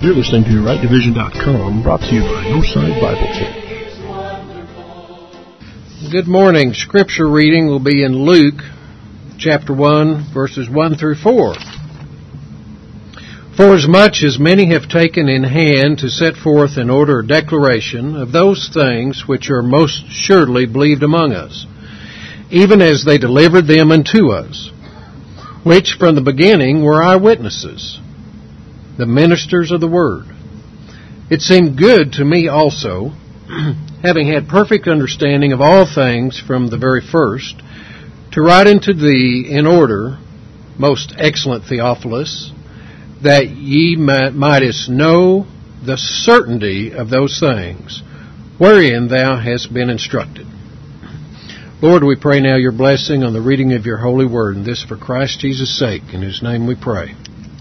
You're listening to RightDivision.com, brought to you by Northside Bible Church. Good morning. Scripture reading will be in Luke chapter 1, verses 1 through 4. Forasmuch as many have taken in hand to set forth in order a declaration of those things which are most surely believed among us, even as they delivered them unto us, which from the beginning were eyewitnesses, the ministers of the word. It seemed good to me also, having had perfect understanding of all things from the very first, to write unto thee in order, most excellent Theophilus, that ye mightest know the certainty of those things, wherein thou hast been instructed. Lord, we pray now your blessing on the reading of your holy word, and this for Christ Jesus' sake, in whose name we pray.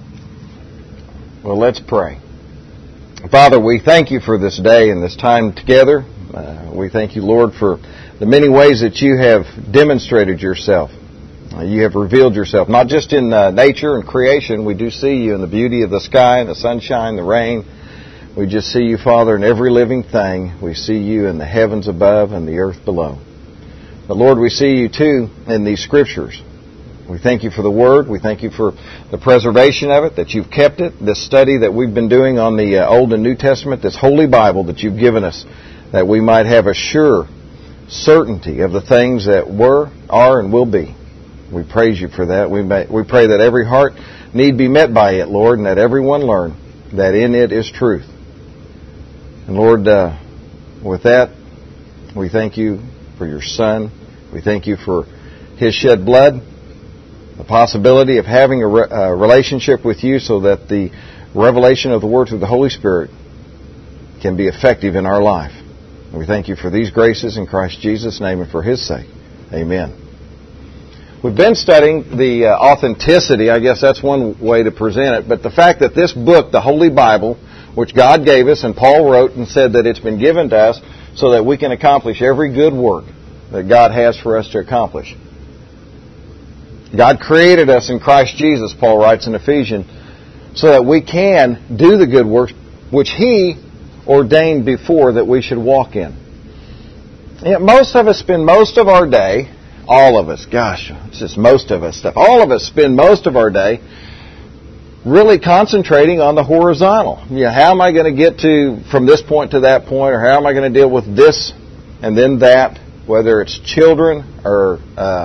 Well, let's pray. Father, we thank you for this day and this time together. We thank you, Lord, for the many ways that you have demonstrated yourself. You have revealed yourself, not just in nature and creation. We do see you in the beauty of the sky and the sunshine, the rain. We just see you, Father, in every living thing. We see you in the heavens above and the earth below. But, Lord, we see you, too, in these Scriptures. We thank you for the Word. We thank you for the preservation of it, that you've kept it, this study that we've been doing on the Old and New Testament, this Holy Bible that you've given us, that we might have a sure certainty of the things that were, are, and will be. We praise you for that. We pray that every heart need be met by it, Lord, and that everyone learn that in it is truth. And, Lord, with that, we thank you for your Son. We thank you for His shed blood, the possibility of having a relationship with you so that the revelation of the Word through the Holy Spirit can be effective in our life. And we thank you for these graces in Christ Jesus' name and for His sake. Amen. We've been studying the authenticity, I guess that's one way to present it, but the fact that this book, the Holy Bible, which God gave us and Paul wrote and said that it's been given to us so that we can accomplish every good work that God has for us to accomplish. God created us in Christ Jesus, Paul writes in Ephesians, so that we can do the good works which He ordained before that we should walk in. Yet most of us spend most of our day, all of us, gosh, it's just most of us stuff, all of us spend most of our day really concentrating on the horizontal. Yeah, how am I going to get to from this point to that point, or how am I going to deal with this and then that, whether it's children or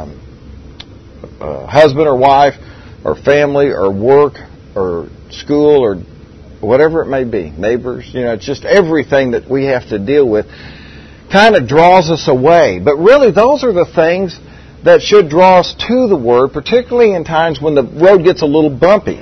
husband or wife or family or work or school or whatever it may be, neighbors, it's just everything that we have to deal with kind of draws us away. But really those are the things that should draw us to the Word, particularly in times when the road gets a little bumpy.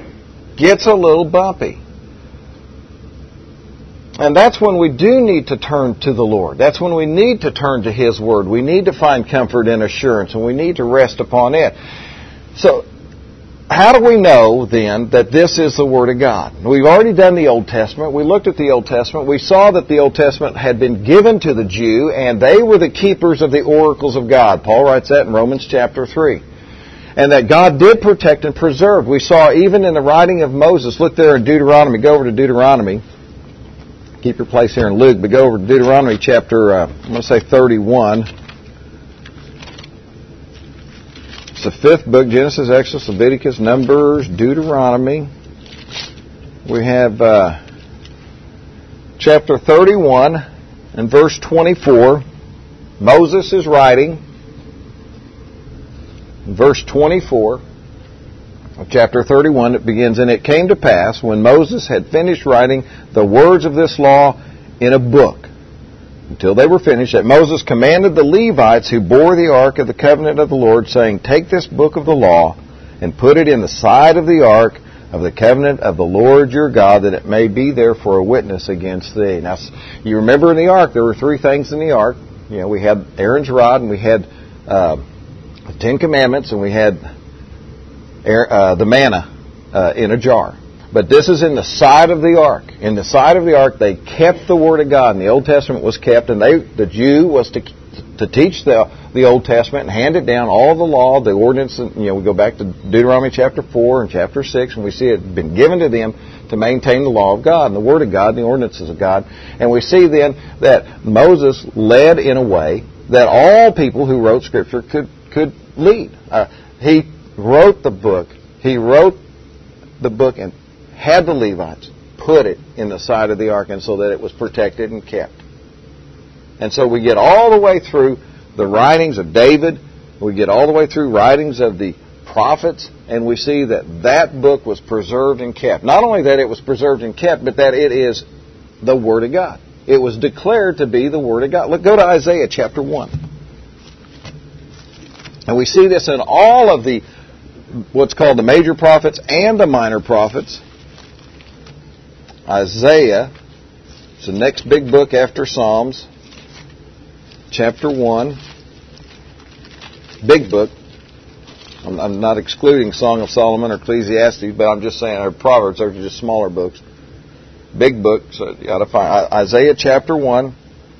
And that's when we do need to turn to the Lord. That's when we need to turn to His Word. We need to find comfort and assurance, and we need to rest upon it. So, how do we know, then, that this is the Word of God? We've already done the Old Testament. We looked at the Old Testament. We saw that the Old Testament had been given to the Jew, and they were the keepers of the oracles of God. Paul writes that in Romans chapter 3. And that God did protect and preserve. We saw even in the writing of Moses, look there in Deuteronomy, go over to Deuteronomy. Keep your place here in Luke, but go over to Deuteronomy chapter, 31. It's the fifth book, Genesis, Exodus, Leviticus, Numbers, Deuteronomy. We have chapter 31 and verse 24. Moses is writing. In verse 24 of chapter 31, it begins, "And it came to pass, when Moses had finished writing the words of this law in a book, until they were finished, that Moses commanded the Levites who bore the ark of the covenant of the Lord, saying, Take this book of the law, and put it in the side of the ark of the covenant of the Lord your God, that it may be there for a witness against thee." Now, you remember in the ark, there were three things in the ark. We had Aaron's rod, and we had the Ten Commandments, and we had the manna in a jar. But this is in the side of the ark. In the side of the ark, they kept the Word of God, and the Old Testament was kept, and the Jew was to to teach the Old Testament and hand it down, all the law, the ordinance. We go back to Deuteronomy chapter 4 and chapter 6, and we see it been given to them to maintain the law of God and the Word of God and the ordinances of God. And we see then that Moses led in a way that all people who wrote Scripture could lead. He wrote the book. He wrote the book and had the Levites put it in the side of the ark, and so that it was protected and kept. And so we get all the way through the writings of David. We get all the way through writings of the prophets, and we see that book was preserved and kept. Not only that it was preserved and kept, but that it is the Word of God. It was declared to be the Word of God. Go to Isaiah chapter 1. And we see this in all of the what's called the major prophets and the minor prophets. Isaiah, it's the next big book after Psalms, chapter 1. Big book. I'm not excluding Song of Solomon or Ecclesiastes, but I'm just saying our Proverbs are just smaller books. Big book, so you got to find Isaiah chapter 1,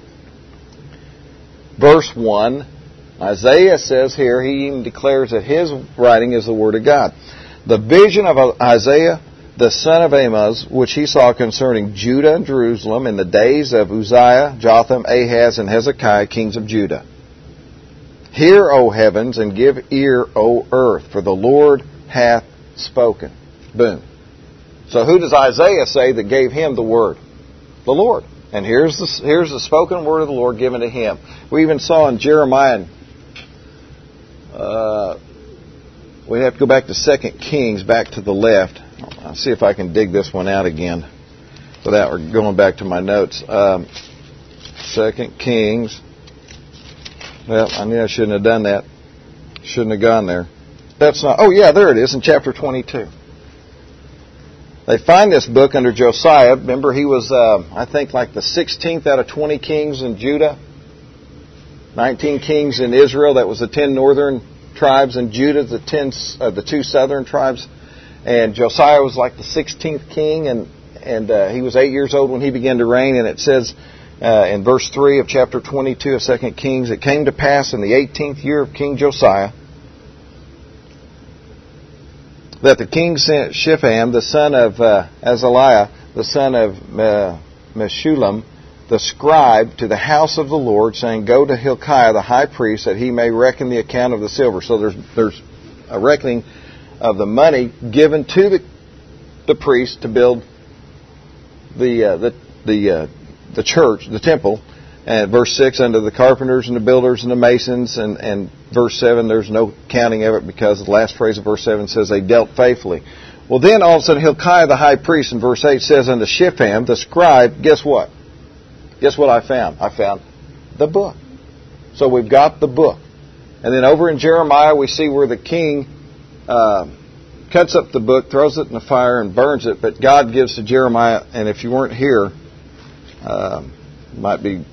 verse 1. Isaiah says here, he even declares that his writing is the Word of God. The vision of Isaiah, the son of Amoz, which he saw concerning Judah and Jerusalem in the days of Uzziah, Jotham, Ahaz, and Hezekiah, kings of Judah. Hear, O heavens, and give ear, O earth, for the Lord hath spoken. Boom. So who does Isaiah say that gave him the word? The Lord. And here's the spoken word of the Lord given to him. We even saw in Jeremiah, we have to go back to 2 Kings, back to the left. I'll see if I can dig this one out again without going back to my notes. 2 Kings. Well, I knew I shouldn't have done that. Shouldn't have gone there. That's not. Oh, yeah, there it is in chapter 22. They find this book under Josiah. Remember, he was, I think, like the 16th out of 20 kings in Judah. 19 kings in Israel. That was the 10 northern tribes, and Judah, the 2 southern tribes. And Josiah was like the 16th king, and he was 8 years old when he began to reign. And it says in verse 3 of chapter 22 of 2 Kings, it came to pass in the 18th year of King Josiah that the king sent Shiphaam, the son of Azaliah, the son of Meshullam, the scribe, to the house of the Lord, saying, Go to Hilkiah the high priest, that he may reckon the account of the silver. So there's a reckoning of the money given to the priest to build the church, the temple. And verse 6, unto the carpenters and the builders and the masons. And verse 7, there's no counting of it because the last phrase of verse 7 says they dealt faithfully. Well, then all of a sudden Hilkiah the high priest in verse 8 says unto Shiphaam the scribe, guess what? Guess what I found? I found the book. So we've got the book. And then over in Jeremiah we see where the king cuts up the book, throws it in the fire, and burns it. But God gives to Jeremiah, and if you weren't here, might be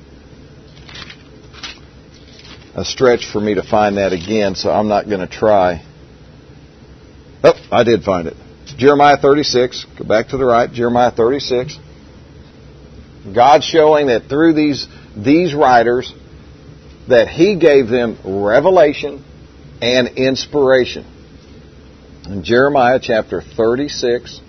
a stretch for me to find that again, so I'm not going to try. Oh, I did find it. Jeremiah 36. Go back to the right. Jeremiah 36. God showing that through these writers that He gave them revelation and inspiration. In Jeremiah chapter 36,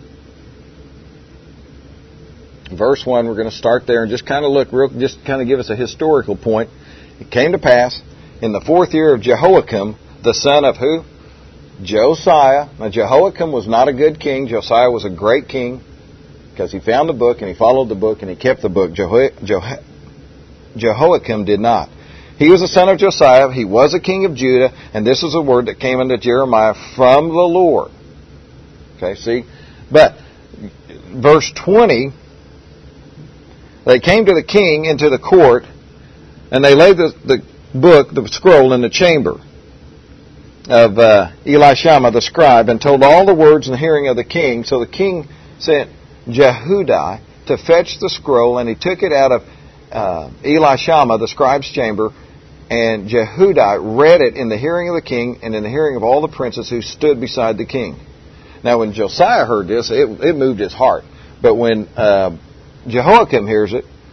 verse 1, we're going to start there and just kind of just kind of give us a historical point. It came to pass in the 4th year of Jehoiakim, the son of who? Josiah. Now, Jehoiakim was not a good king. Josiah was a great king because he found the book and he followed the book and he kept the book. Jehoiakim did not. He was the son of Josiah. He was a king of Judah. And this is a word that came unto Jeremiah from the Lord. Okay, see? But verse 20, they came to the king into the court, and they laid the book, the scroll, in the chamber of Elishama the scribe, and told all the words in the hearing of the king. So the king sent Jehudi to fetch the scroll, and he took it out of Elishama the scribe's chamber, and Jehudi read it in the hearing of the king and in the hearing of all the princes who stood beside the king. Now when Josiah heard this, it moved his heart. But when Jehoiakim hears it,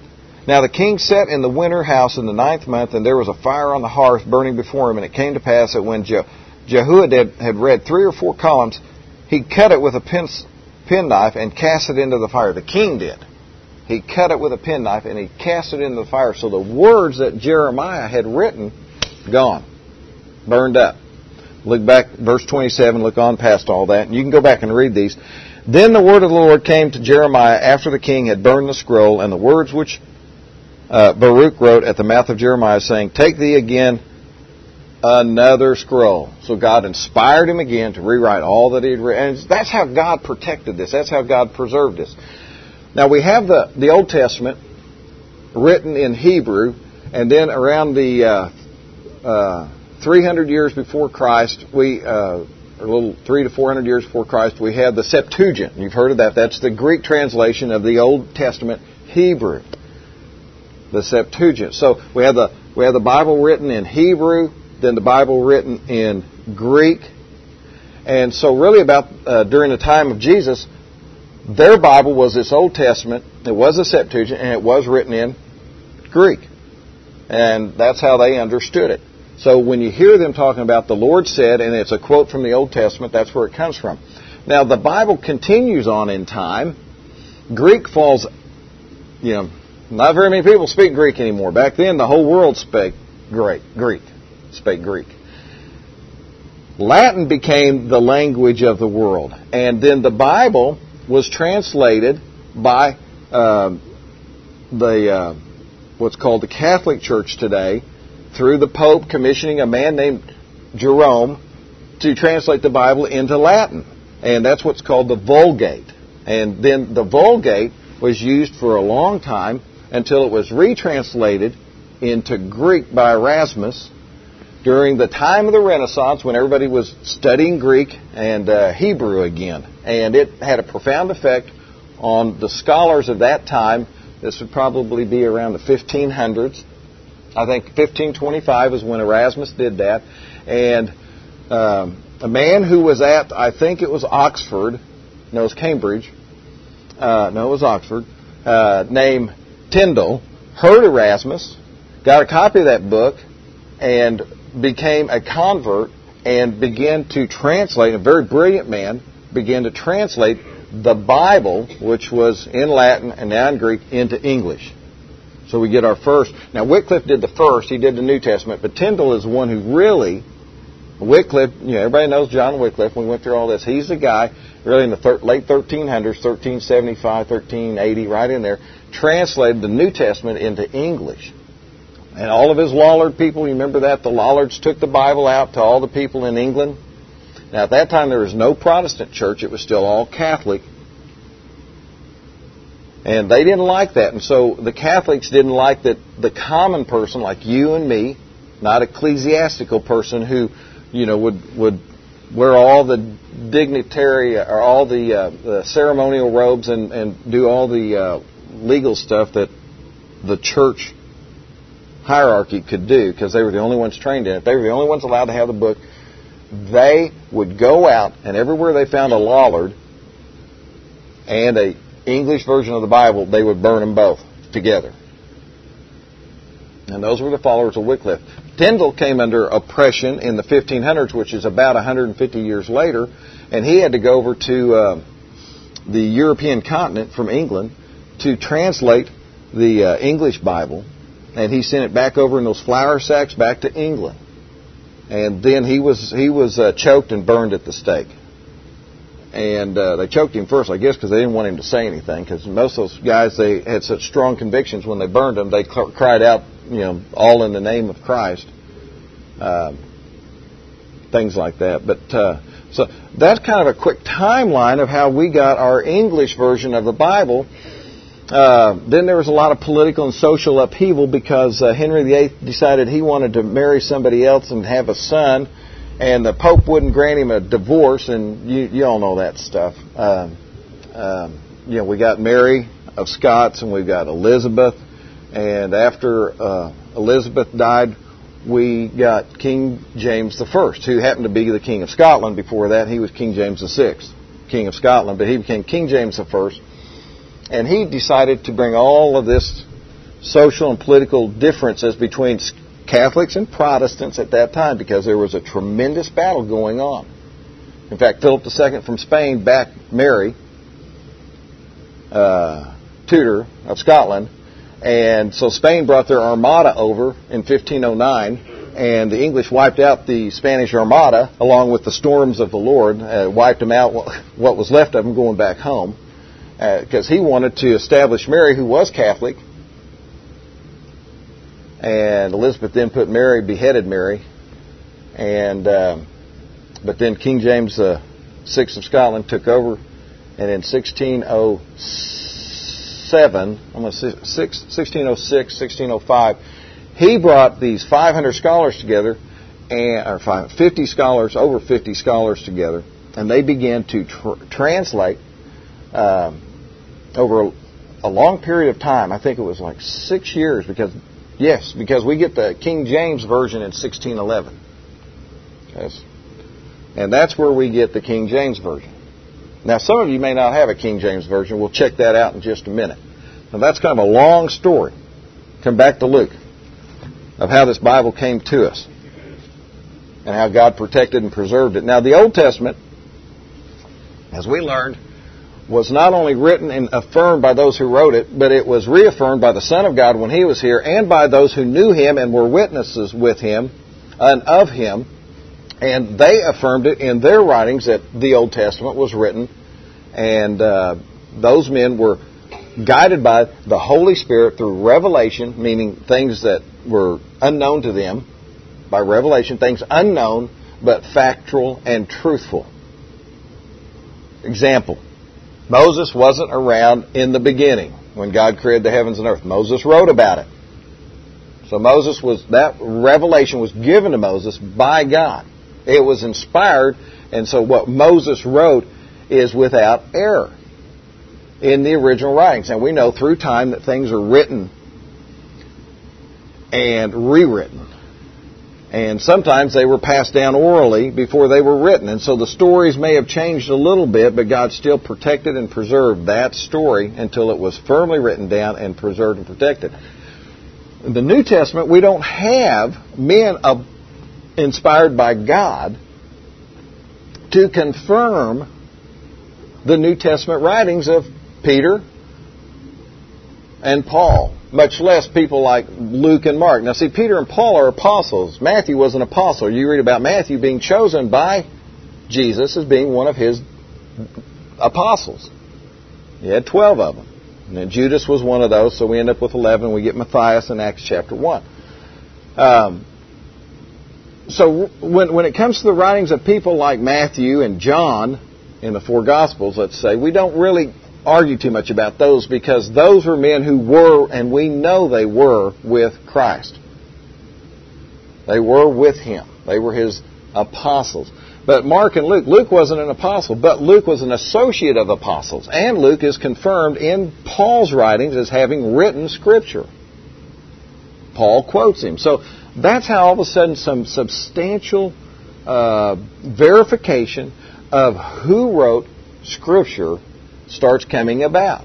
Now the king sat in the winter house in the 9th month, and there was a fire on the hearth burning before him. And it came to pass that when Jehoiada had read 3 or 4 columns, he cut it with a penknife and cast it into the fire. The king did. He cut it with a penknife and he cast it into the fire. So the words that Jeremiah had written, gone, burned up. Look back, verse 27, look on past all that. And you can go back and read these. Then the word of the Lord came to Jeremiah after the king had burned the scroll, and the words which Baruch wrote at the mouth of Jeremiah, saying, take thee again another scroll. So God inspired him again to rewrite all that he had written. And that's how God protected this. That's how God preserved this. Now we have the Old Testament written in Hebrew, and then around the 300 years before Christ, a little 300 to 400 years before Christ, we have the Septuagint. You've heard of that. That's the Greek translation of the Old Testament Hebrew. The Septuagint. So we have the Bible written in Hebrew, then the Bible written in Greek. And so really about during the time of Jesus, their Bible was this Old Testament. It was a Septuagint, and it was written in Greek. And that's how they understood it. So when you hear them talking about the Lord said, and it's a quote from the Old Testament, that's where it comes from. Now the Bible continues on in time. Greek falls, not very many people speak Greek anymore. Back then the whole world spake Greek. Latin became the language of the world. And then the Bible was translated by what's called the Catholic Church today, through the Pope commissioning a man named Jerome to translate the Bible into Latin. And that's what's called the Vulgate. And then the Vulgate was used for a long time until it was retranslated into Greek by Erasmus during the time of the Renaissance, when everybody was studying Greek and Hebrew again. And it had a profound effect on the scholars of that time. This would probably be around the 1500s. I think 1525 is when Erasmus did that. And a man who was at, I think it was Oxford, no, it was Cambridge, no, it was Oxford, named Tyndall, heard Erasmus, got a copy of that book, and became a convert and began to translate, a very brilliant man, began to translate the Bible, which was in Latin and now in Greek, into English. So we get our first. Now Wycliffe did the first, he did the New Testament, but Tyndall is the one who really, Wycliffe, everybody knows John Wycliffe, we went through all this. He's the guy, really in the late 1300s, 1375, 1380, right in there, translated the New Testament into English. And all of his Lollard people, you remember that? The Lollards took the Bible out to all the people in England. Now at that time there was no Protestant church, it was still all Catholic. And they didn't like that. And so the Catholics didn't like that the common person, like you and me, not ecclesiastical person who, would wear all the dignitary or all the ceremonial robes and do all the legal stuff that the church hierarchy could do, because they were the only ones trained in it. They were the only ones allowed to have the book. They would go out, and everywhere they found a Lollard and a English version of the Bible, they would burn them both together. And those were the followers of Wycliffe. Tyndall came under oppression in the 1500s, which is about 150 years later, and he had to go over to the European continent from England to translate the English Bible, and he sent it back over in those flour sacks back to England. And then he was choked and burned at the stake. And they choked him first, I guess, because they didn't want him to say anything. Because most of those guys, they had such strong convictions when they burned him, they cried out, all in the name of Christ. Things like that. But so that's kind of a quick timeline of how we got our English version of the Bible. Then there was a lot of political and social upheaval because Henry VIII decided he wanted to marry somebody else and have a son. And the Pope wouldn't grant him a divorce, and you all know that stuff. We got Mary of Scots, and we've got Elizabeth. And after Elizabeth died, we got King James I, who happened to be the King of Scotland. Before that, he was King James VI, King of Scotland, but he became King James I. And he decided to bring all of this social and political differences between Catholics and Protestants at that time, because there was a tremendous battle going on. In fact, Philip II from Spain backed Mary, Tudor of Scotland, and so Spain brought their armada over in 1509, and the English wiped out the Spanish armada along with the storms of the Lord, wiped them out, what was left of them, going back home, because he wanted to establish Mary, who was Catholic. And Elizabeth then beheaded Mary, and but then King James VI of Scotland took over, and in 1607, 1606, 1605, he brought these 500 scholars together, or 50 scholars, over 50 scholars together, and they began to translate over a long period of time. I think it was like 6 years, because we get the King James Version in 1611. Yes. And that's where we get the King James Version. Now, some of you may not have a King James Version. We'll check that out in just a minute. Now, that's kind of a long story. Come back to Luke, of how this Bible came to us and how God protected and preserved it. Now, the Old Testament, as we learned, was not only written and affirmed by those who wrote it, but it was reaffirmed by the Son of God when He was here, and by those who knew Him and were witnesses with Him and of Him. And they affirmed it in their writings that the Old Testament was written, and those men were guided by the Holy Spirit through revelation, meaning things that were unknown to them, by revelation, things unknown but factual and truthful. Example, Moses wasn't around in the beginning when God created the heavens and earth. Moses wrote about it. So that revelation was given to Moses by God. It was inspired, and so what Moses wrote is without error in the original writings. And we know through time that things are written and rewritten. And sometimes they were passed down orally before they were written. And so the stories may have changed a little bit, but God still protected and preserved that story until it was firmly written down and preserved and protected. In the New Testament, we don't have men inspired by God to confirm the New Testament writings of Peter and Paul, much less people like Luke and Mark. Now, see, Peter and Paul are apostles. Matthew was an apostle. You read about Matthew being chosen by Jesus as being one of his apostles. He had 12 of them. And then Judas was one of those, so we end up with 11. We get Matthias in Acts chapter 1. So when it comes to the writings of people like Matthew and John in the four Gospels, let's say, we don't really argue too much about those, because those were men who were, and we know they were, with Christ. They were with Him. They were His apostles. But Mark and Luke wasn't an apostle, but Luke was an associate of apostles. And Luke is confirmed in Paul's writings as having written Scripture. Paul quotes him. So that's how all of a sudden some substantial verification of who wrote Scripture starts coming about.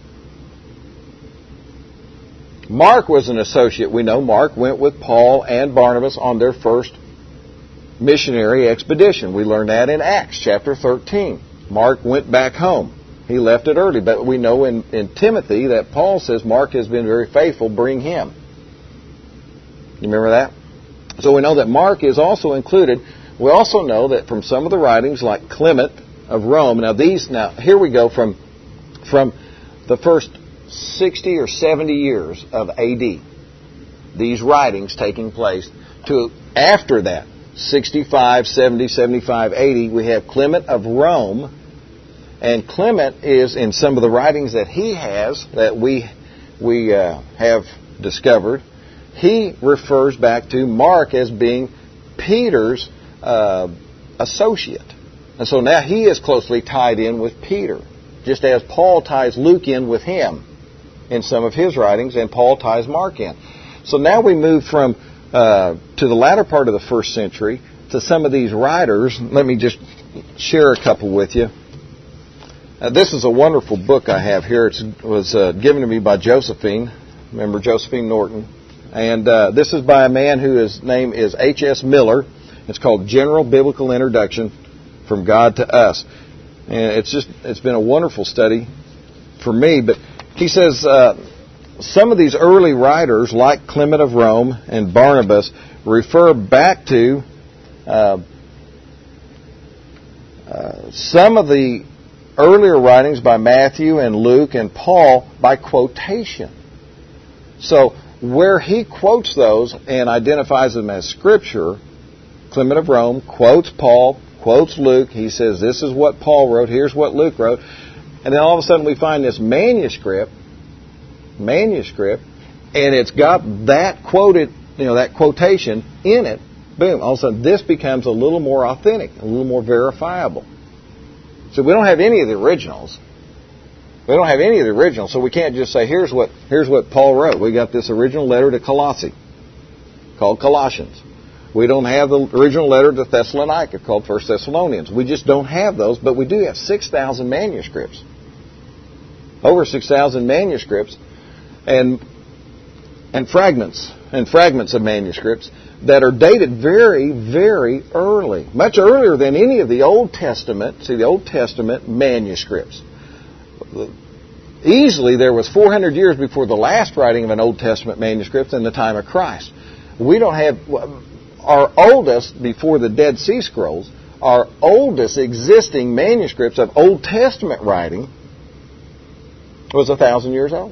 Mark was an associate. We know Mark went with Paul and Barnabas on their first missionary expedition. We learn that in Acts chapter 13. Mark went back home. He left it early. But we know in Timothy that Paul says Mark has been very faithful, bring him. You remember that? So we know that Mark is also included. We also know that from some of the writings like Clement of Rome. Now here we go from the first 60 or 70 years of A.D. These writings taking place to after that, 65, 70, 75, 80, we have Clement of Rome. And Clement is, in some of the writings that he has, that we have discovered, he refers back to Mark as being Peter's associate. And so now he is closely tied in with Peter, just as Paul ties Luke in with him in some of his writings, and Paul ties Mark in. So now we move from to the latter part of the first century to some of these writers. Let me just share a couple with you. This is a wonderful book I have here. It was given to me by Josephine Remember Josephine Norton. And this is by a man whose name is H.S. Miller. It's called General Biblical Introduction from God to Us. And it's been a wonderful study for me. But he says some of these early writers, like Clement of Rome and Barnabas, refer back to some of the earlier writings by Matthew and Luke and Paul by quotation. So where he quotes those and identifies them as Scripture, Clement of Rome quotes Paul, quotes Luke. He says, this is what Paul wrote, here's what Luke wrote. And then all of a sudden we find this manuscript, and it's got that quoted, that quotation in it. Boom, all of a sudden this becomes a little more authentic, a little more verifiable. So we don't have any of the originals. So we can't just say, here's what Paul wrote. We got this original letter to Colossae called Colossians. We don't have the original letter to Thessalonica called 1 Thessalonians. We just don't have those, but we do have 6,000 manuscripts. Over 6,000 manuscripts and fragments of manuscripts that are dated very, very early. Much earlier than any of the Old Testament, the Old Testament manuscripts. Easily there was 400 years before the last writing of an Old Testament manuscript in the time of Christ. We don't have... Our oldest, before the Dead Sea Scrolls, our oldest existing manuscripts of Old Testament writing was 1,000 years old.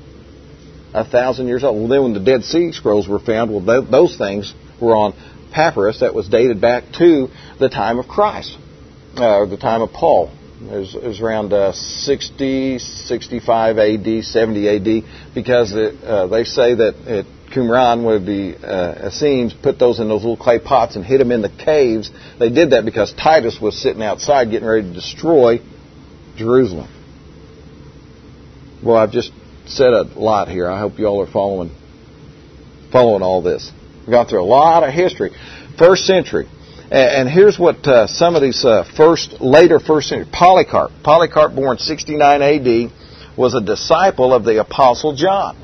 1,000 years old. Well, then when the Dead Sea Scrolls were found, those things were on papyrus that was dated back to the time of Christ, or the time of Paul. It was around 60, 65 A.D., 70 A.D., because they say that Qumran, one of the Essenes, put those in those little clay pots and hid them in the caves. They did that because Titus was sitting outside getting ready to destroy Jerusalem. Well, I've just said a lot here. I hope you all are following all this. We've gone through a lot of history. First century. And here's what some of these later first century. Polycarp, born 69 A.D., was a disciple of the Apostle John.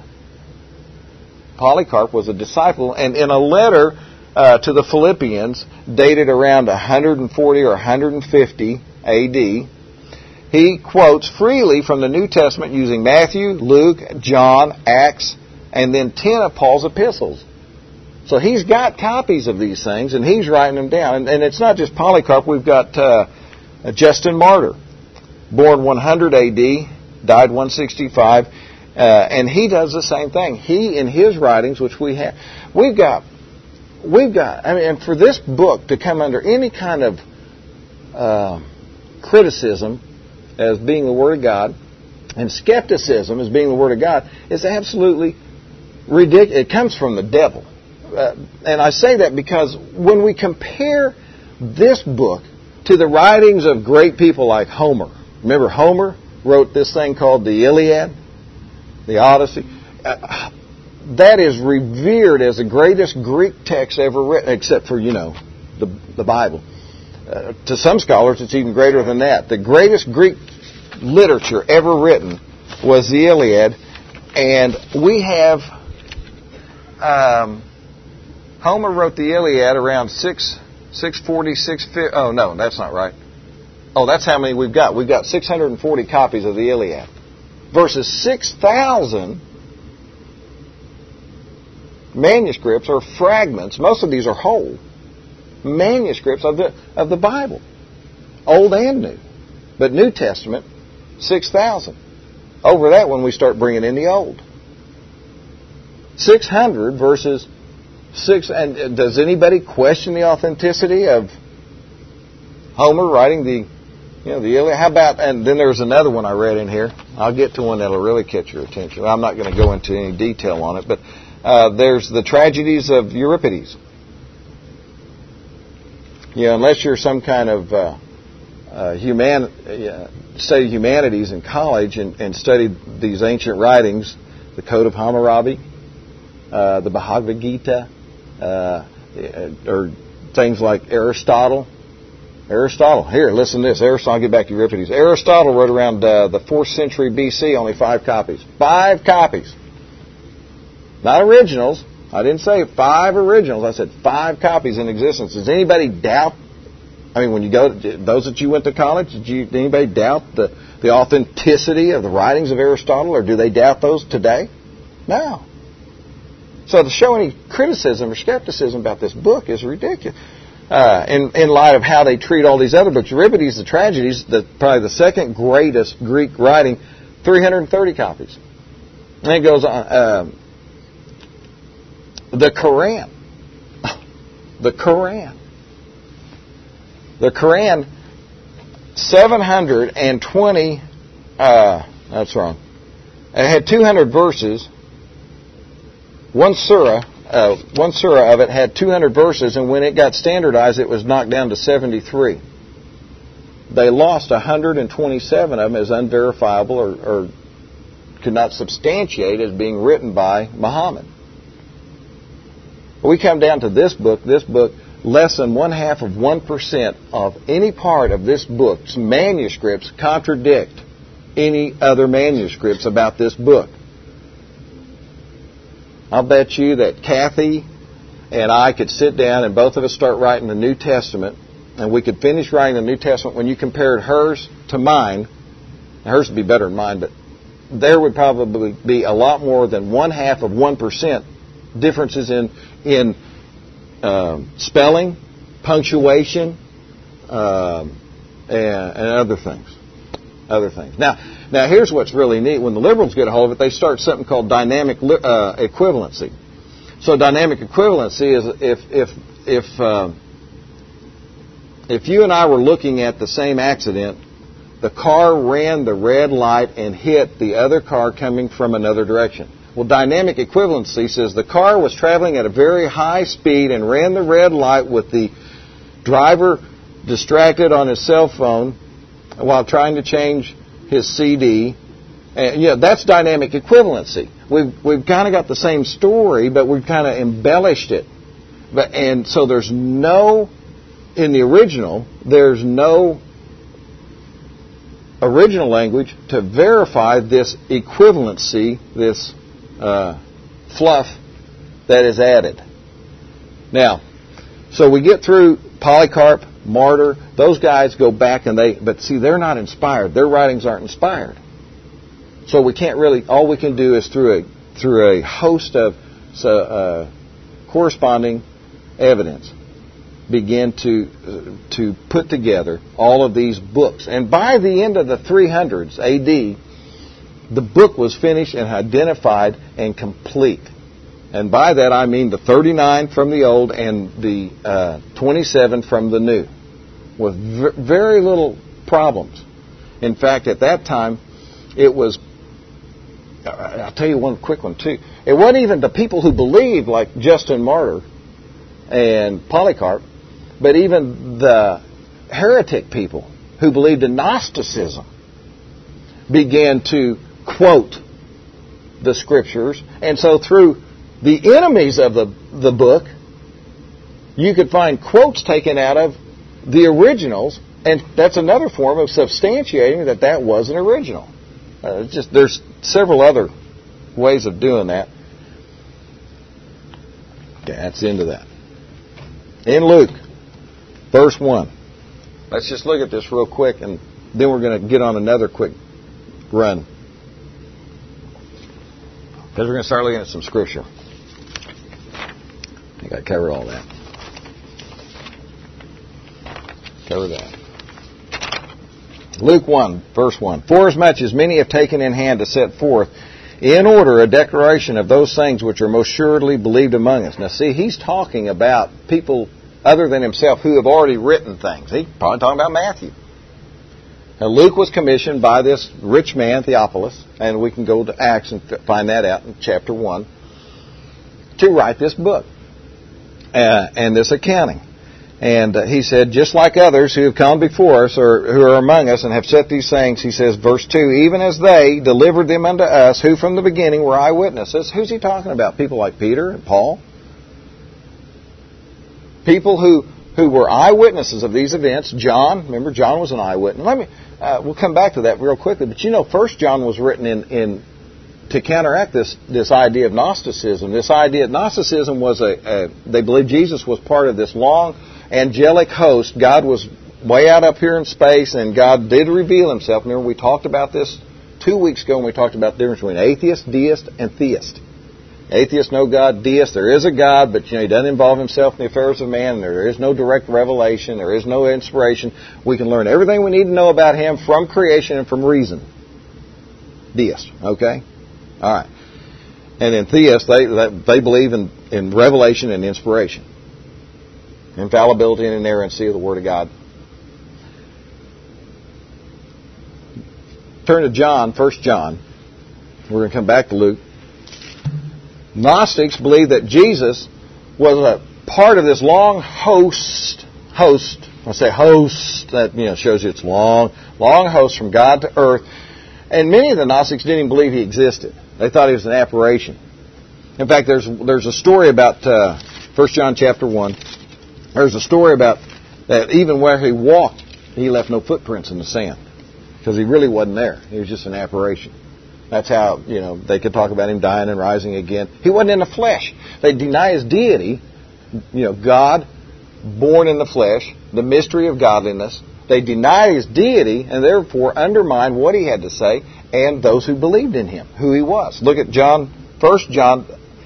Polycarp was a disciple, and in a letter to the Philippians, dated around 140 or 150 A.D., he quotes freely from the New Testament using Matthew, Luke, John, Acts, and then 10 of Paul's epistles. So he's got copies of these things, and he's writing them down. And it's not just Polycarp. We've got Justin Martyr, born 100 A.D., died 165, and he does the same thing. He, in his writings, which we've got, and for this book to come under any kind of criticism as being the Word of God, and skepticism as being the Word of God, is absolutely ridiculous. It comes from the devil. And I say that because when we compare this book to the writings of great people like Homer, remember Homer wrote this thing called the Iliad, the Odyssey. That is revered as the greatest Greek text ever written, except for, the Bible. To some scholars, it's even greater than that. The greatest Greek literature ever written was the Iliad, and we have... Homer wrote the Iliad around 640, 650... Oh, no, that's not right. Oh, that's how many we've got. We've got 640 copies of the Iliad versus 6,000 manuscripts or fragments. Most of these are whole manuscripts of the Bible, Old and New. But New Testament, 6,000. Over that when we start bringing in the Old. 600 versus 6. And does anybody question the authenticity of Homer writing the Iliad? How about, and then there's another one I read in here. I'll get to one that'll really catch your attention. I'm not going to go into any detail on it, but there's the tragedies of Euripides. Unless you're some kind of studied humanities in college and studied these ancient writings, the Code of Hammurabi, the Bhagavad Gita, or things like Aristotle. Here, listen to this. Aristotle, I'll get back to Euripides. Aristotle wrote around the 4th century B.C., only 5 copies. 5 copies. Not originals. I didn't say 5 originals. I said 5 copies in existence. Does anybody doubt? I mean, when you go, those that you went to college, did anybody doubt the authenticity of the writings of Aristotle, or do they doubt those today? No. So to show any criticism or skepticism about this book is ridiculous. In light of how they treat all these other books. Euripides, the Tragedies, probably the second greatest Greek writing, 330 copies. And it goes on. The Quran. The Quran. The Quran, 720, that's wrong. It had 200 verses. One surah of it had 200 verses, and when it got standardized, it was knocked down to 73. They lost 127 of them as unverifiable or could not substantiate as being written by Muhammad. We come down to this book, less than 0.5% of any part of this book's manuscripts contradict any other manuscripts about this book. I'll bet you that Kathy and I could sit down and both of us start writing the New Testament, and we could finish writing the New Testament. When you compared hers to mine, hers would be better than mine, but there would probably be a lot more than 0.5% differences in spelling, punctuation, and other things. Now, here's what's really neat. When the liberals get a hold of it, they start something called dynamic equivalency. So dynamic equivalency is if you and I were looking at the same accident, the car ran the red light and hit the other car coming from another direction. Well, dynamic equivalency says the car was traveling at a very high speed and ran the red light with the driver distracted on his cell phone while trying to change his CD. And, that's dynamic equivalency. We've kind of got the same story, but we've kind of embellished it. And so there's no, in the original, there's no original language to verify this equivalency, this fluff that is added. Now, so we get through Polycarp, Martyr. Those guys go back and they're not inspired. Their writings aren't inspired. So we can't really. All we can do is through a host of corresponding evidence begin to put together all of these books. And by the end of the 300s A.D., the book was finished and identified and complete. And by that I mean the 39 from the Old and the 27 from the New, with very little problems. In fact, at that time, it was, I'll tell you one quick one too, it wasn't even the people who believed, like Justin Martyr and Polycarp, but even the heretic people who believed in Gnosticism began to quote the Scriptures. And so through the enemies of the book, you could find quotes taken out of the originals, and that's another form of substantiating that was an original. There's several other ways of doing that. Okay, that's the end of that. In Luke, verse 1. Let's just look at this real quick, and then we're going to get on another quick run, because we're going to start looking at some Scripture. I think I covered all that. Cover that. Luke 1, verse 1. Forasmuch as many have taken in hand to set forth in order a declaration of those things which are most surely believed among us. Now see, he's talking about people other than himself who have already written things. He's probably talking about Matthew. Now Luke was commissioned by this rich man, Theophilus, and we can go to Acts and find that out in chapter 1, to write this book and this accounting. And he said, just like others who have come before us, or who are among us, and have set these things, he says, verse 2, even as they delivered them unto us, who from the beginning were eyewitnesses. Who's he talking about? People like Peter and Paul? People who were eyewitnesses of these events. John, remember, John was an eyewitness. We'll come back to that real quickly. But 1 John was written in to counteract this idea of Gnosticism. This idea of Gnosticism was they believed Jesus was part of this long angelic host. God was way out up here in space, and God did reveal Himself. Remember, we talked about this 2 weeks ago when we talked about the difference between atheist, deist, and theist. Atheists know God. Deists, there is a God, but He doesn't involve Himself in the affairs of man. And there is no direct revelation. There is no inspiration. We can learn everything we need to know about Him from creation and from reason. Deist, okay? All right. And in theists, they believe in revelation and inspiration. Infallibility and inerrancy of the Word of God. Turn to John, 1 John. We're going to come back to Luke. Gnostics believe that Jesus was a part of this long host. I say host, that shows you it's long host from God to earth. And many of the Gnostics didn't even believe He existed. They thought He was an apparition. In fact, there's a story about 1 John chapter 1. There's a story about that even where He walked, He left no footprints in the sand. Because He really wasn't there. He was just an apparition. That's how, they could talk about Him dying and rising again. He wasn't in the flesh. They deny His deity, God born in the flesh, the mystery of godliness. They deny His deity and therefore undermine what He had to say and those who believed in Him, who He was. Look at 1 John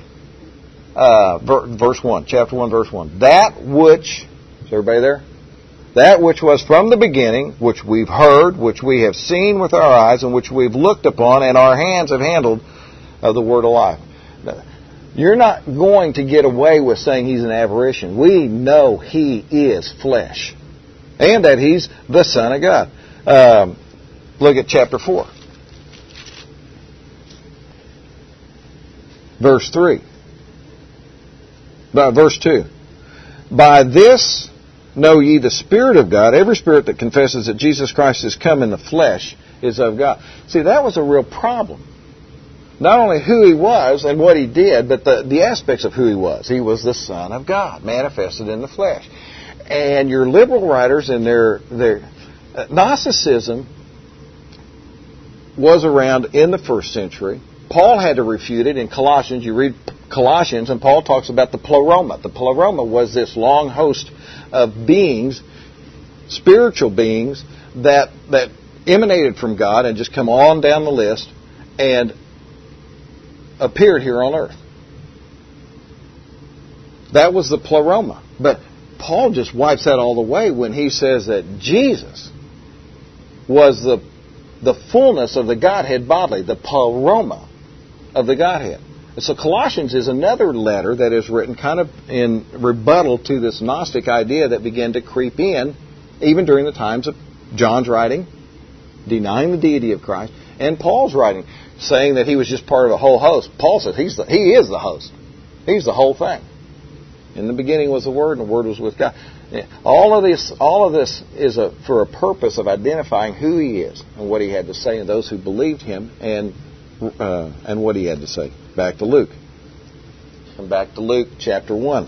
verse 1, chapter 1, verse 1. That which, is everybody there? That which was from the beginning, which we've heard, which we have seen with our eyes, and which we've looked upon, and our hands have handled of the Word of life. You're not going to get away with saying He's an apparition. We know He is flesh. And that He's the Son of God. Look at chapter 4. Verse 3. Verse 2. By this know ye the Spirit of God. Every spirit that confesses that Jesus Christ is come in the flesh is of God. See, that was a real problem. Not only who He was and what He did, but the aspects of who He was. He was the Son of God, manifested in the flesh. And your liberal writers in their Gnosticism was around in the first century. Paul had to refute it in Colossians. You read Colossians, and Paul talks about the pleroma. The pleroma was this long host of beings, spiritual beings, that emanated from God and just come on down the list and appeared here on earth. That was the pleroma. But Paul just wipes that all the way when he says that Jesus was the fullness of the Godhead bodily, the pleroma of the Godhead. And so Colossians is another letter that is written kind of in rebuttal to this Gnostic idea that began to creep in even during the times of John's writing, denying the deity of Christ, and Paul's writing, saying that He was just part of a whole host. Paul says He is the host. He's the whole thing. In the beginning was the Word, and the Word was with God. All of this is for a purpose of identifying who He is and what He had to say, and those who believed Him and what He had to say. Back to Luke. Come back to Luke chapter 1.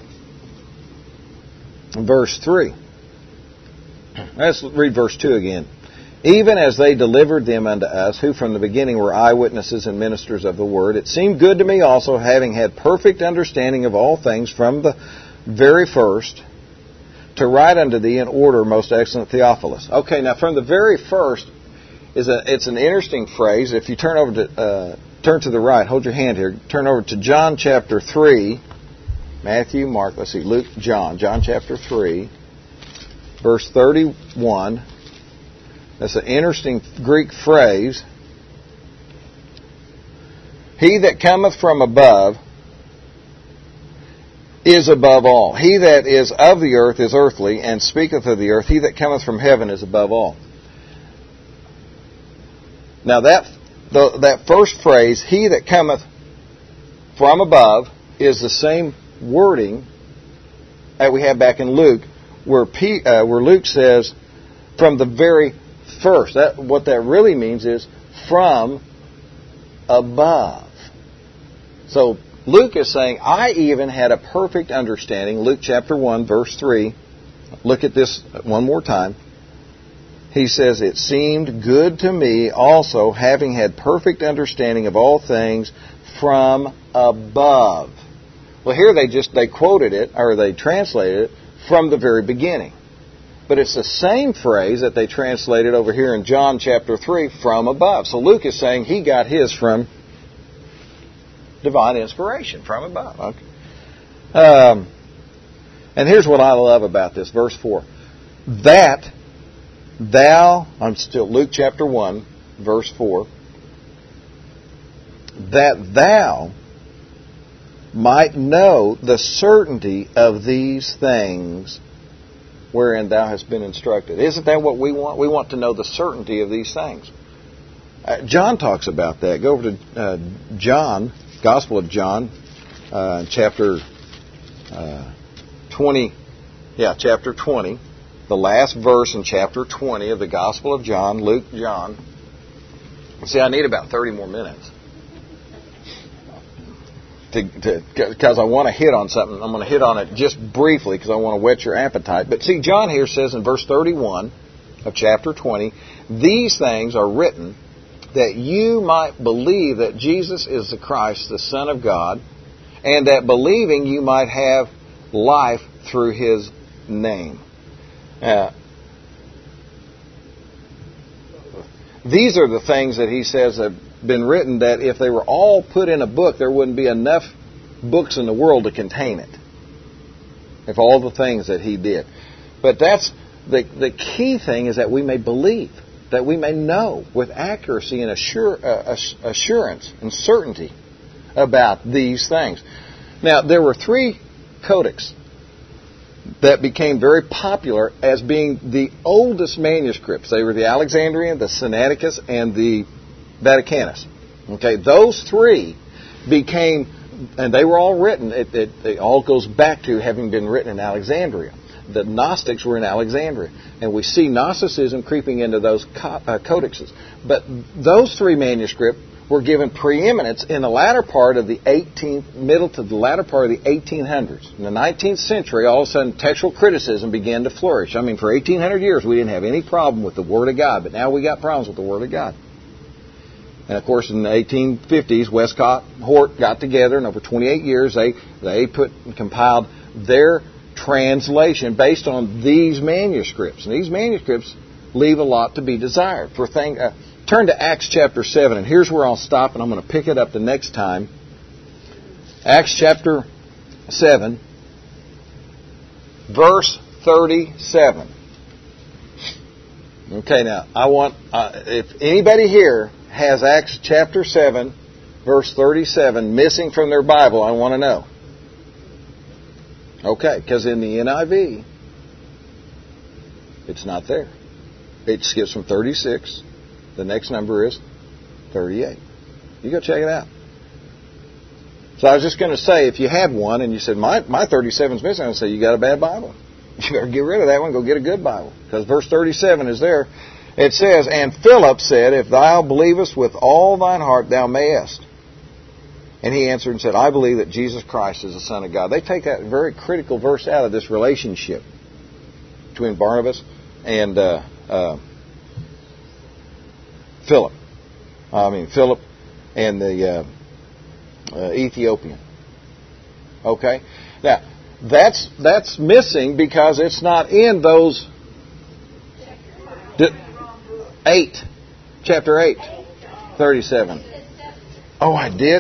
Verse 3. Let's read verse 2 again. Even as they delivered them unto us, who from the beginning were eyewitnesses and ministers of the Word, it seemed good to me also, having had perfect understanding of all things from the very first, to write unto thee in order, most excellent Theophilus. Okay, now from the very first, it's an interesting phrase. If you turn to the right, hold your hand here, turn over to John chapter 3, Matthew, Mark, Luke, John chapter 3, verse 31. That's an interesting Greek phrase. He that cometh from above is above all. He that is of the earth is earthly, and speaketh of the earth. He that cometh from heaven is above all. Now that first phrase, he that cometh from above, is the same wording that we have back in Luke, where Luke says, from the very first. What that really means is from above. So Luke is saying, I even had a perfect understanding. Luke chapter 1, verse 3. Look at this one more time. he says, it seemed good to me also, having had perfect understanding of all things from above. Well, here they quoted it, or they translated it, from the very beginning. But it's the same phrase that they translated over here in John chapter 3, from above. So Luke is saying he got his from divine inspiration, from above. Okay. And here's what I love about this, verse 4. That thou, I'm still Luke chapter 1, verse 4, that thou might know the certainty of these things wherein thou hast been instructed. Isn't that what we want? We want to know the certainty of these things. John talks about that. Go over to John, Gospel of John, chapter 20. Yeah, chapter 20. The last verse in chapter 20 of the Gospel of John, Luke, John. See, I need about 30 more minutes. Because I want to hit on something. I'm going to hit on it just briefly because I want to whet your appetite. But see, John here says in verse 31 of chapter 20, these things are written that you might believe that Jesus is the Christ, the Son of God, and that believing you might have life through His name. These are the things that he says have been written that if they were all put in a book, there wouldn't be enough books in the world to contain it. If all the things that he did. But that's the key thing, is that we may believe, that we may know with accuracy and assurance and certainty about these things. Now, there were 3 codex that became very popular as being the oldest manuscripts. They were the Alexandrian, the Sinaiticus, and the Vaticanus. Okay, those 3 became, and they were all written, it all goes back to having been written in Alexandria. The Gnostics were in Alexandria, and we see Gnosticism creeping into those codexes. But those 3 manuscripts were given preeminence in the latter part of the middle to the latter part of the 1800s. In the 19th century, all of a sudden, textual criticism began to flourish. I mean, for 1800 years, we didn't have any problem with the Word of God, but now we got problems with the Word of God. And, of course, in the 1850s, Westcott and Hort got together, and over 28 years, they compiled their translation based on these manuscripts. And these manuscripts leave a lot to be desired. Turn to Acts chapter 7, and here's where I'll stop, and I'm going to pick it up the next time. Acts chapter 7, verse 37. Okay, now, I want, if anybody here has Acts chapter 7, verse 37 missing from their Bible, I want to know. Okay, because in the NIV, it's not there. It skips from 36. The next number is 38. You go check it out. So I was just going to say, if you had one and you said, my 37's missing, I would say, you got a bad Bible. You better get rid of that one, go get a good Bible. Because verse 37 is there. It says, and Philip said, if thou believest with all thine heart, thou mayest. And he answered and said, I believe that Jesus Christ is the Son of God. They take that very critical verse out of this relationship between Barnabas and Philip and the Ethiopian. Okay? Now, that's missing because it's not in those 8, chapter 8, 37. Oh, I did?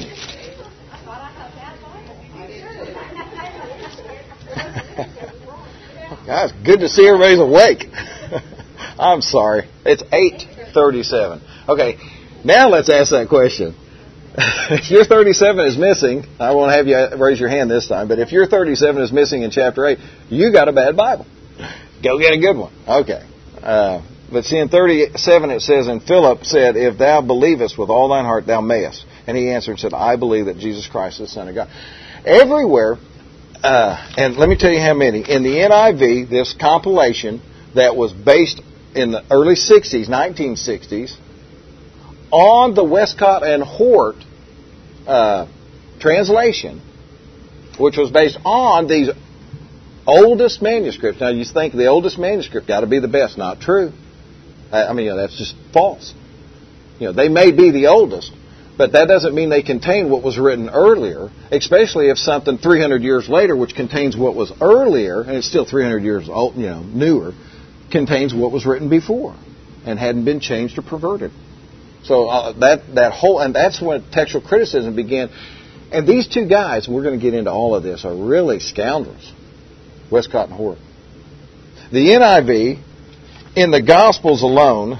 Guys, good to see everybody's awake. I'm sorry. It's 8:37. Okay, now let's ask that question. If your 37 is missing, I won't have you raise your hand this time, but if your 37 is missing in chapter 8, you got a bad Bible. Go get a good one. Okay. But see, in 37 it says, and Philip said, if thou believest with all thine heart, thou mayest. And he answered and said, I believe that Jesus Christ is the Son of God. Everywhere, and let me tell you how many. In the NIV, this compilation that was based in the early 60s, 1960s, on the Westcott and Hort translation, which was based on these oldest manuscripts. Now, you think the oldest manuscript got to be the best. Not true. That's just false. They may be the oldest, but that doesn't mean they contain what was written earlier, especially if something 300 years later, which contains what was earlier, and it's still 300 years old, newer, contains what was written before and hadn't been changed or perverted. So that whole, and that's when textual criticism began. And these two guys, we're going to get into all of this, are really scoundrels, Westcott and Hort. The NIV, in the Gospels alone,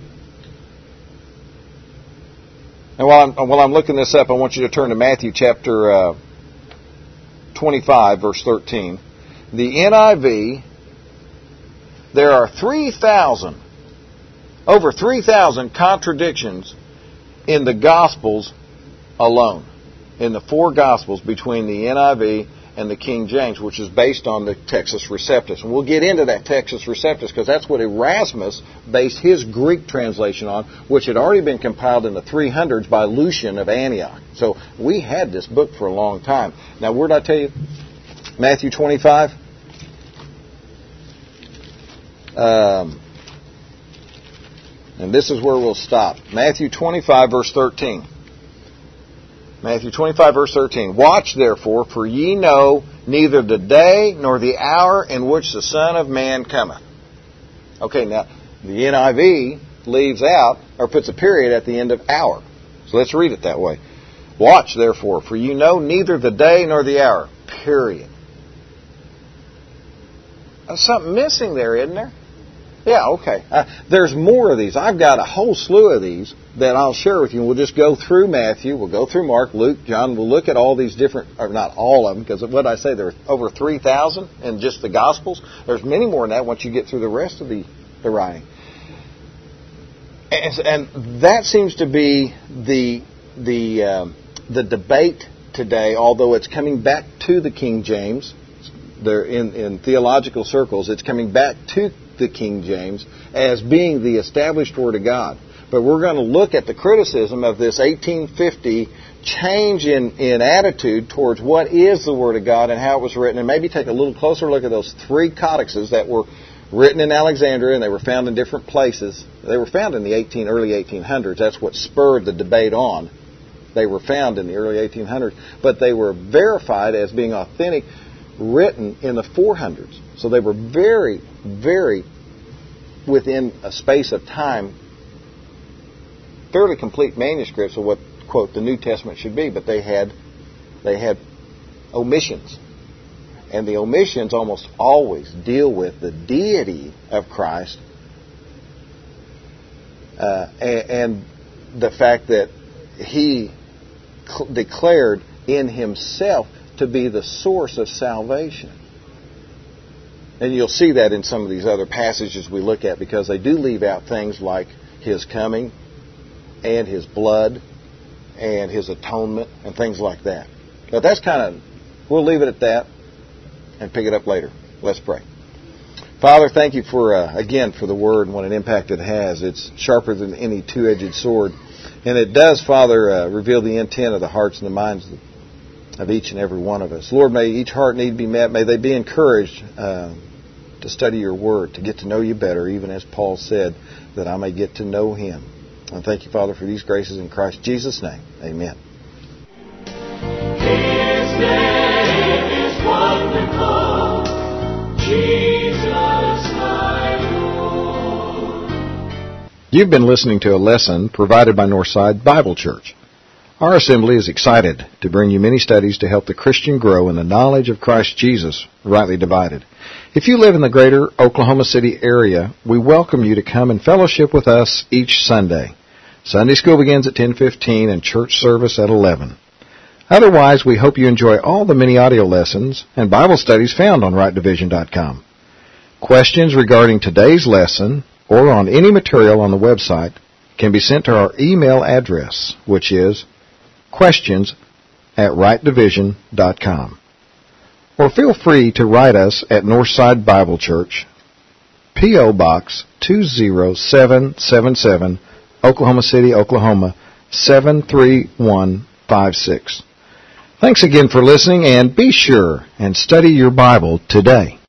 and while I'm looking this up, I want you to turn to Matthew chapter 25, verse 13. The NIV, there are over 3,000 contradictions in the Gospels alone, in the four Gospels between the NIV and the King James, which is based on the Textus Receptus. And we'll get into that Textus Receptus because that's what Erasmus based his Greek translation on, which had already been compiled in the 300s by Lucian of Antioch. So we had this book for a long time. Now, where did I tell you? Matthew 25. And this is where we'll stop. Matthew 25, verse 13. Matthew 25, verse 13. Watch, therefore, for ye know neither the day nor the hour in which the Son of Man cometh. Okay, now, the NIV leaves out, or puts a period at the end of hour. So let's read it that way. Watch, therefore, for you know neither the day nor the hour. Period. There's something missing there, isn't there? Yeah, okay. There's more of these. I've got a whole slew of these that I'll share with you. We'll just go through Matthew. We'll go through Mark, Luke, John. We'll look at all these different, or not all of them, because what I say, there are over 3,000 in just the Gospels. There's many more than that once you get through the rest of the writing. And that seems to be the debate today, although it's coming back to the King James. There in theological circles, it's coming back to the King James as being the established Word of God. But we're going to look at the criticism of this 1850 change in attitude towards what is the Word of God and how it was written, and maybe take a little closer look at those three codices that were written in Alexandria, and they were found in different places. They were found in the early 1800s. That's what spurred the debate on. They were found in the early 1800s, but they were verified as being authentic, written in the 400s. So they were very, very, within a space of time, fairly complete manuscripts of what, quote, the New Testament should be, but they had omissions. And the omissions almost always deal with the deity of Christ and the fact that He declared in Himself to be the source of salvation. And you'll see that in some of these other passages we look at, because they do leave out things like His coming and His blood and His atonement and things like that. But that's we'll leave it at that and pick it up later. Let's pray. Father, thank you for the Word and what an impact it has. It's sharper than any two-edged sword. And it does, Father, reveal the intent of the hearts and the minds of each and every one of us. Lord, may each heart need to be met. May they be encouraged to study your Word, to get to know you better, even as Paul said, that I may get to know Him. And thank you, Father, for these graces in Christ Jesus' name. Amen. His name is wonderful, Jesus my Lord. You've been listening to a lesson provided by Northside Bible Church. Our assembly is excited to bring you many studies to help the Christian grow in the knowledge of Christ Jesus, rightly divided. If you live in the greater Oklahoma City area, we welcome you to come and fellowship with us each Sunday. Sunday school begins at 10:15 and church service at 11. Otherwise, we hope you enjoy all the many audio lessons and Bible studies found on rightdivision.com. Questions regarding today's lesson or on any material on the website can be sent to our email address, which is questions@rightdivision.com. Or feel free to write us at Northside Bible Church, P.O. Box 20777, Oklahoma City, Oklahoma 73156. Thanks again for listening, and be sure and study your Bible today.